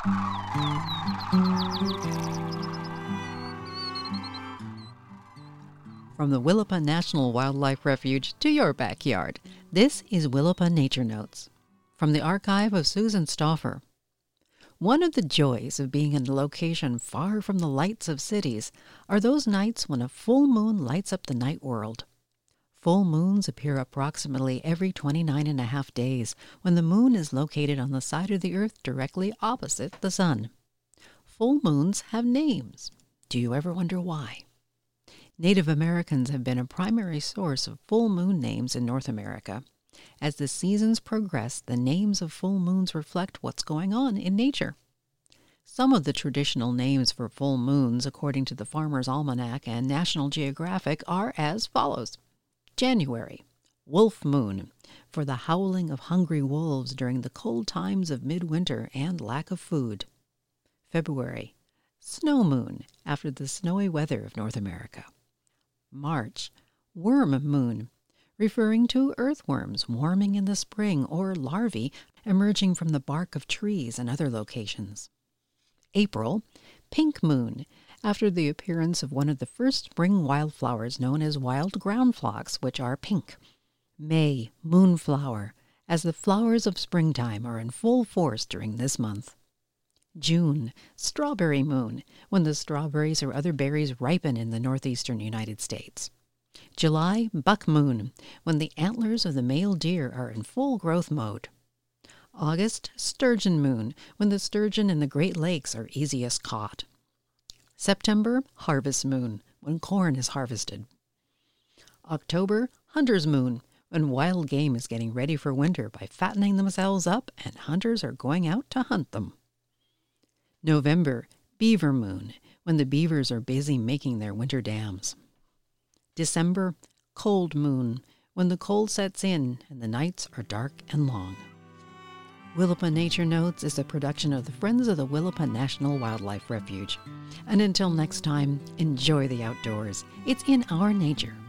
From the Willapa National Wildlife Refuge to your backyard, this is Willapa Nature Notes. From the archive of Susan Stauffer. One of the joys of being in a location far from the lights of cities are those nights when a full moon lights up the night world. Full moons appear approximately every 29 and a half days when the moon is located on the side of the earth directly opposite the sun. Full moons have names. Do you ever wonder why? Native Americans have been a primary source of full moon names in North America. As the seasons progress, the names of full moons reflect what's going on in nature. Some of the traditional names for full moons, according to the Farmer's Almanac and National Geographic, are as follows. January, Wolf Moon, for the howling of hungry wolves during the cold times of midwinter and lack of food. February, Snow Moon, after the snowy weather of North America. March, Worm Moon, referring to earthworms warming in the spring or larvae emerging from the bark of trees and other locations. April, Pink Moon, after the appearance of one of the first spring wildflowers known as wild ground phlox, which are pink. May, Moonflower, as the flowers of springtime are in full force during this month. June, Strawberry Moon, when the strawberries or other berries ripen in the northeastern United States. July, Buck Moon, when the antlers of the male deer are in full growth mode. August, Sturgeon Moon, when the sturgeon in the Great Lakes are easiest caught. September, Harvest Moon, when corn is harvested. October, Hunter's Moon, when wild game is getting ready for winter by fattening themselves up and hunters are going out to hunt them. November, Beaver Moon, when the beavers are busy making their winter dams. December, Cold Moon, when the cold sets in and the nights are dark and long. Willapa Nature Notes is a production of the Friends of the Willapa National Wildlife Refuge. And until next time, enjoy the outdoors. It's in our nature.